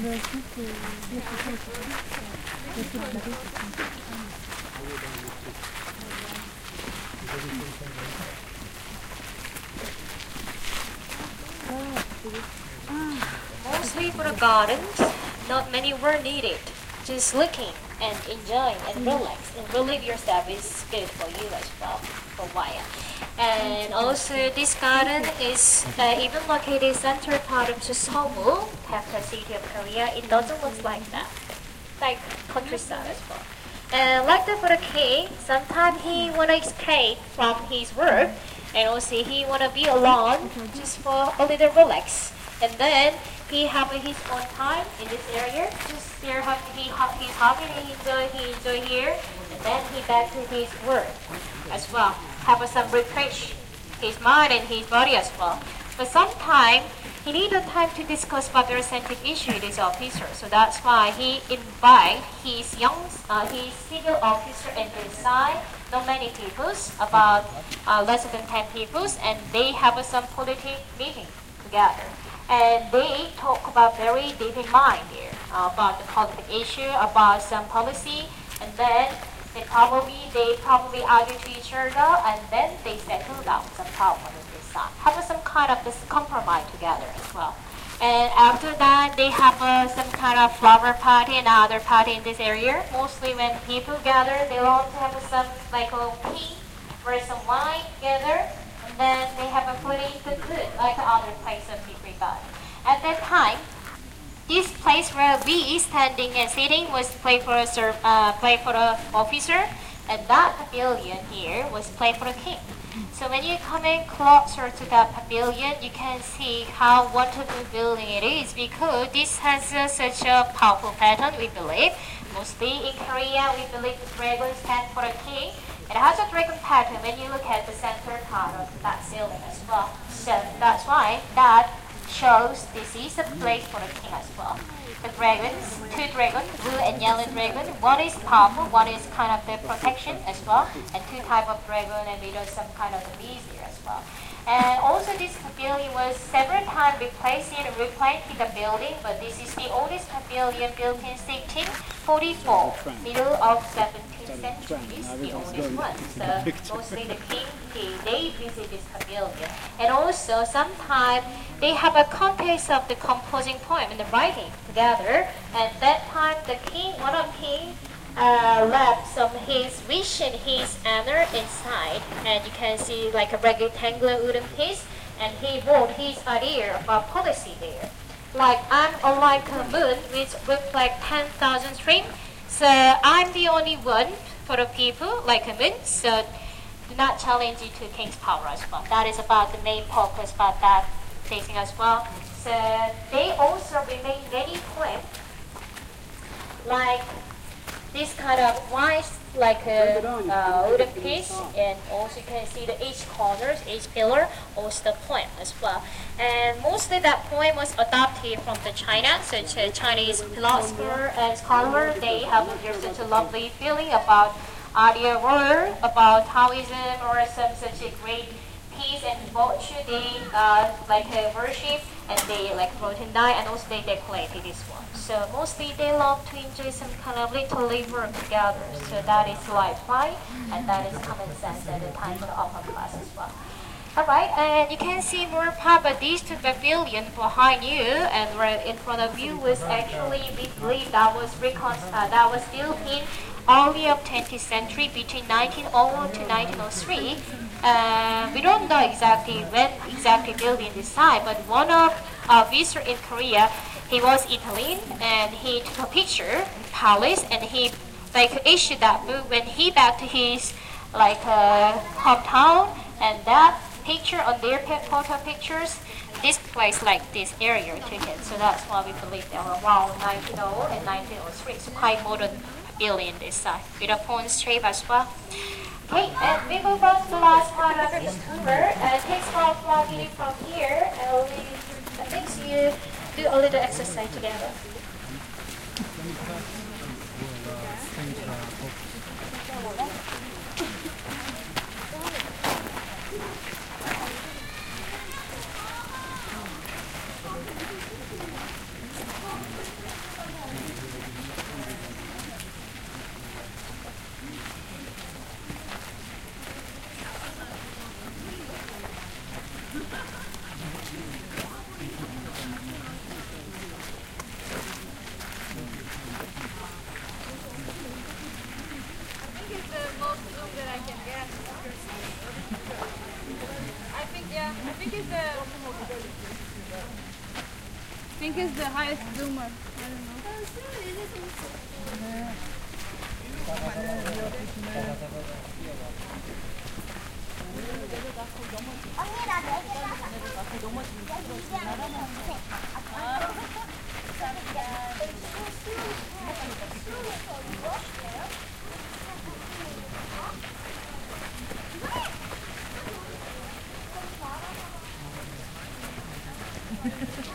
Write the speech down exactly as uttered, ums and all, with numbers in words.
Mostly for the gardens, not many were needed. Just looking and enjoying and relax and relieve yourself is good for you as well for a while. And also this garden is uh, even located center part of Seoul, capital city of Korea. It doesn't look like that, like countryside as well. And like that for the king, sometimes he wanna escape from his work, and also he wanna be alone just for a little relax. And then he have his own time in this area. Just here, have he he's hobby, he enjoy he enjoy here, and then he back to his work as well. Have some refresh his mind and his body as well. But sometimes he need a time to discuss about the scientific issue with his officer. So that's why he invite his young, uh, his civil officer and his side, not many peoples, about uh, less than ten peoples, and they have uh, some political meeting together. And they talk about very deep in mind there uh, about the political issue, about some policy, and then they probably they probably argue to each other, and then they settle down some problem on this side. Have some kind of this compromise together as well. And after that, they have uh, some kind of flower party and other party in this area. Mostly when people gather, they want to have some like a tea or some wine together. And then they have a pretty good food like other place of people got. At that time, this place where we standing and sitting was play for a serv- uh, play for the officer, and that pavilion here was play for the king. So when you come in closer to that pavilion, you can see how wonderful building it is, because this has uh, such a powerful pattern, we believe. Mostly in Korea, we believe the dragon stands for the king. It has a dragon pattern when you look at the center part of that ceiling as well. So that's why that shows this is a place for the king as well. The dragons, two dragons, blue and yellow dragon. One is powerful, one is kind of the protection as well, and two type of dragon and with some kind of bees here as well. And also this pavilion was several times replaced and replanted the building, but this is the oldest pavilion built in sixteen forty-four, middle of seventeenth century. This is the oldest one. So mostly the king, he, they visit this pavilion. And also sometimes they have a contest of the composing poem and the writing together. At that time, the king, one of king, uh, left some his vision, his honor inside, and you can see like a rectangular wooden piece, and he wrote his idea about policy there. Like I'm unlike a moon which reflect ten thousand streams, so I'm the only one for the people like a moon. So do not challenge you to king's power as well. That is about the main purpose about that facing as well. So they also remain many poems like this kind of white like a uh, wooden piece, and also you can see the each corners, each pillar, also the poem as well. And mostly that poem was adopted from the China, such a Chinese philosopher and scholar. They have such a lovely feeling about ideal world, about Taoism, or some such a great peace and virtue. They uh, like uh, worship, and they like wrote in die, and also they decorated this one. So mostly they love to enjoy some kind of little labor together. So that is lifeline, and that is common sense at the time for the upper class as well. Alright, and you can see more part, but these two pavilion behind you and right in front of you was actually, we believe that was recon uh, that was built in early of twentieth century between nineteen oh one to nineteen oh three. Uh, we don't know exactly when exactly built in this site, but one of our uh, visitor in Korea, he was Italian, and he took a picture in palace, and he like issued that book when he back to his like uh, hometown, and that picture on their photo pictures, this place like this area took it. So that's why we believe they were around nineteen oh and nineteen oh three. So quite modern building this side with a phone strip as well. Okay, and we move on to the last part of this tour. And it takes about flying from here, and we, I think you do a little exercise together. Pink is the Pink is the highest bloomer. I don't know. 언니 나 네 개 땄어. 이제 하나 더. Ha ha ha.